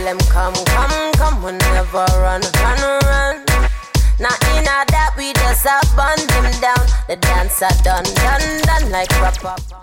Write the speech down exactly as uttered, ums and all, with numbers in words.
them come, come, come, we never run, run, run. Now in a that we just up, burn them down. The dancer done, done, done like pop, pop.